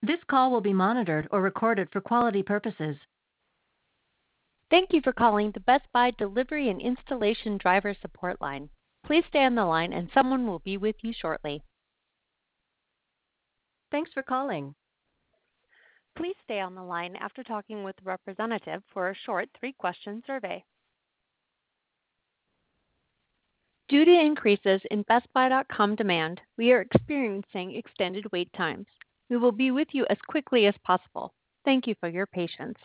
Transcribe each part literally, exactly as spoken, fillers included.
This call will be monitored or recorded for quality purposes. Thank you for calling the Best Buy Delivery and Installation Driver Support Line. Please stay on the line and someone will be with you shortly. Thanks for calling. Please stay on the line after talking with a representative for a short three-question survey. Due to increases in Best Buy dot com demand, we are experiencing extended wait times. We will be with you as quickly as possible. Thank you for your patience.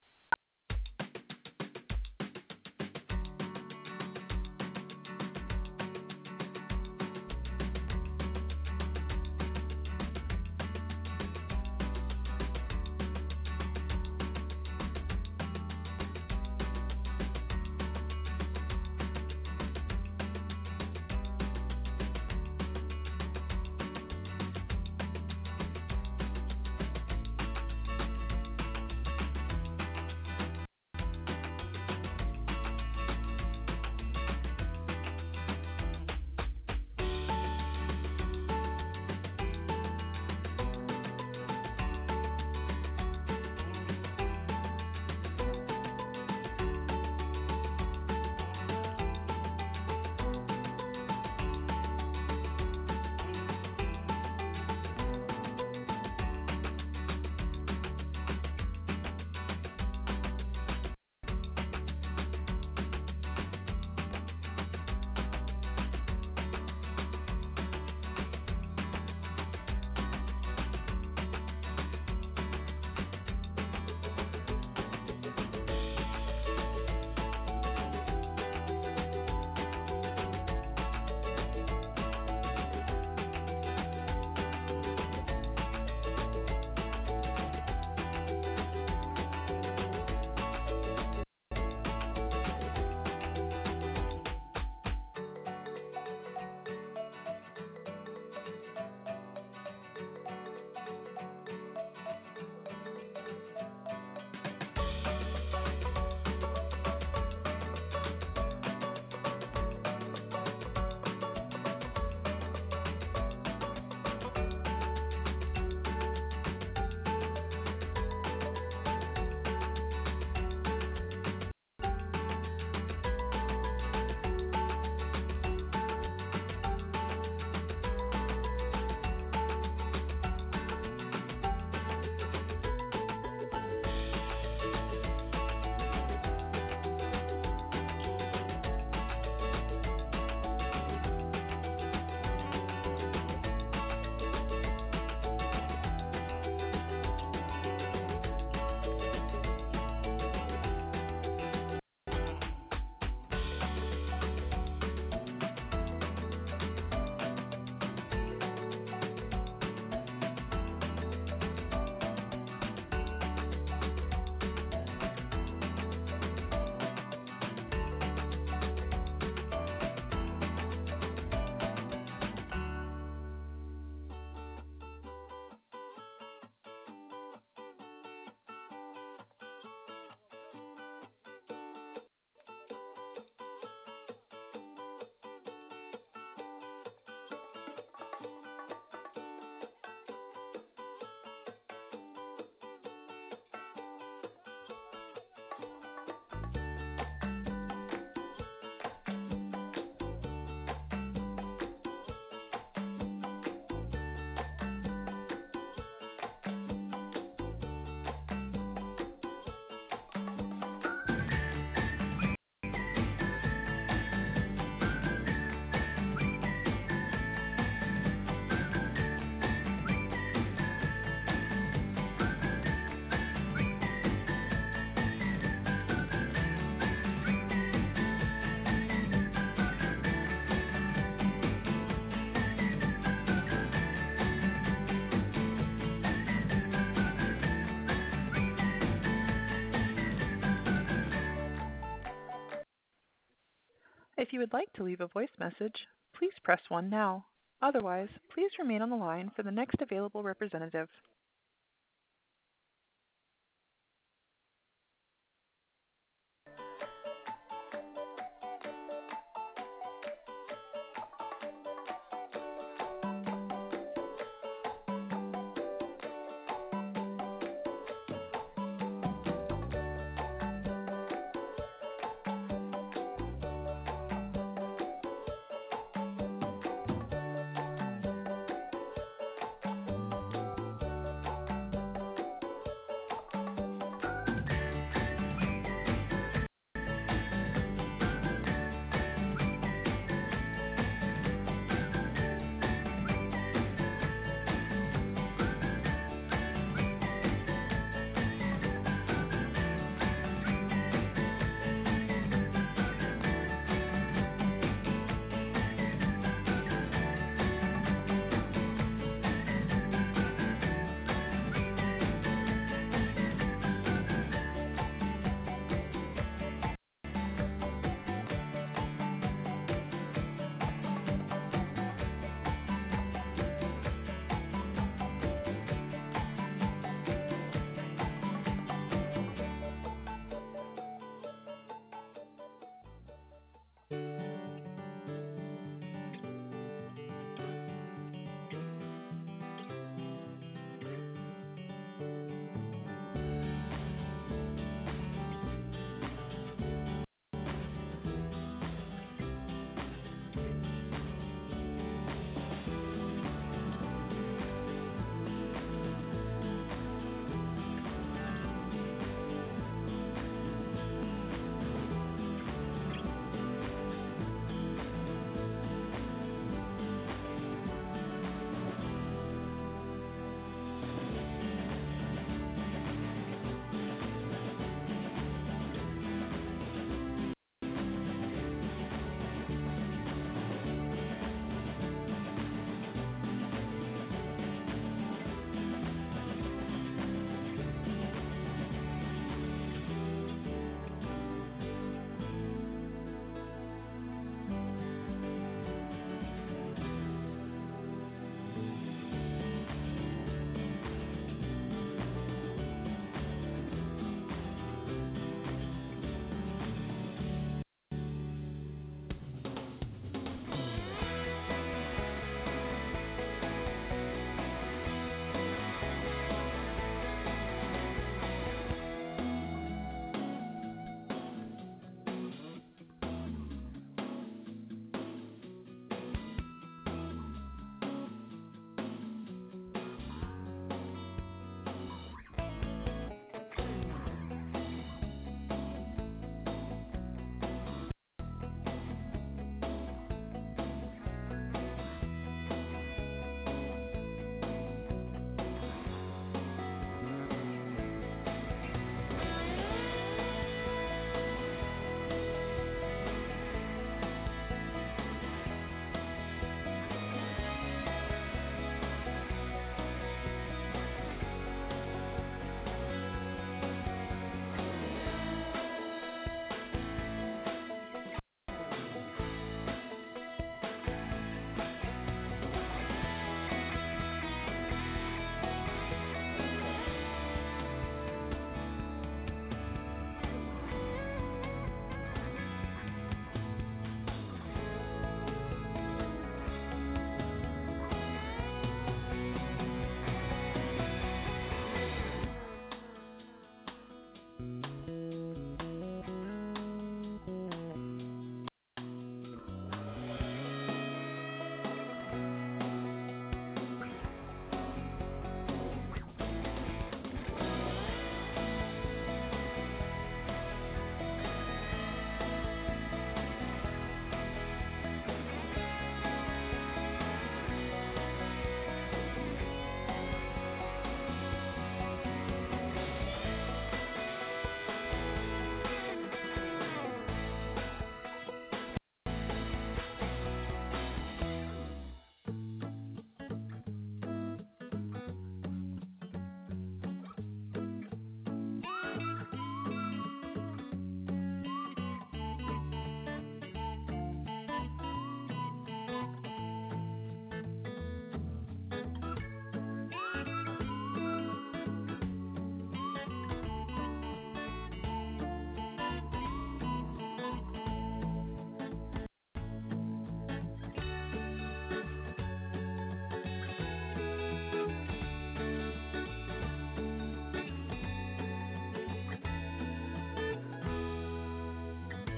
If you would like to leave a voice message, please press one now. Otherwise, please remain on the line for the next available representative.